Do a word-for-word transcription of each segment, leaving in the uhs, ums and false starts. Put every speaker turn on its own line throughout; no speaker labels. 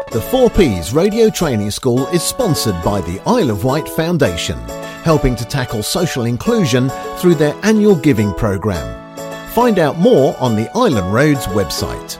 The four Ps Radio Training School is sponsored by the Isle of Wight Foundation, helping to tackle social inclusion through their annual giving programme. Find out more on the Island Roads website.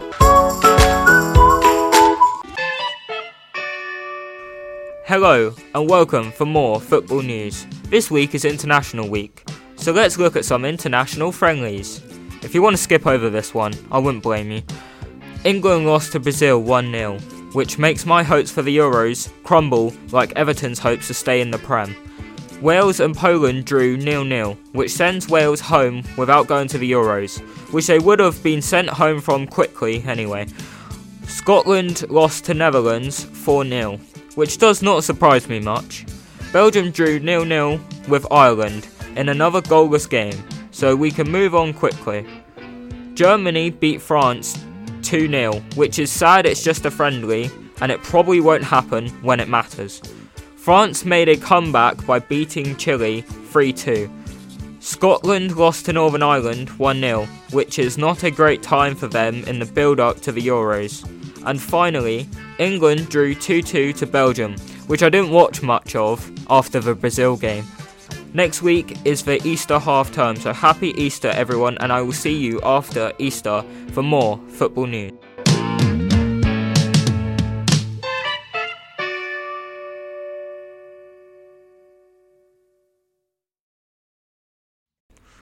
Hello and welcome for more football news. This week is International Week, so let's look at some international friendlies. If you want to skip over this one, I wouldn't blame you. England lost to Brazil one nil, which makes my hopes for the Euros crumble like Everton's hopes to stay in the Prem. Wales and Poland drew nil nil, which sends Wales home without going to the Euros, which they would have been sent home from quickly anyway. Scotland lost to Netherlands four nil, which does not surprise me much. Belgium drew nil nil with Ireland in another goalless game, so we can move on quickly. Germany beat France two nil, which is sad it's just a friendly, and it probably won't happen when it matters. France made a comeback by beating Chile three two. Scotland lost to Northern Ireland one nil, which is not a great time for them in the build-up to the Euros. And finally, England drew two two to Belgium, which I didn't watch much of after the Brazil game. Next week is the Easter half term, so happy Easter everyone, and I will see you after Easter for more football news.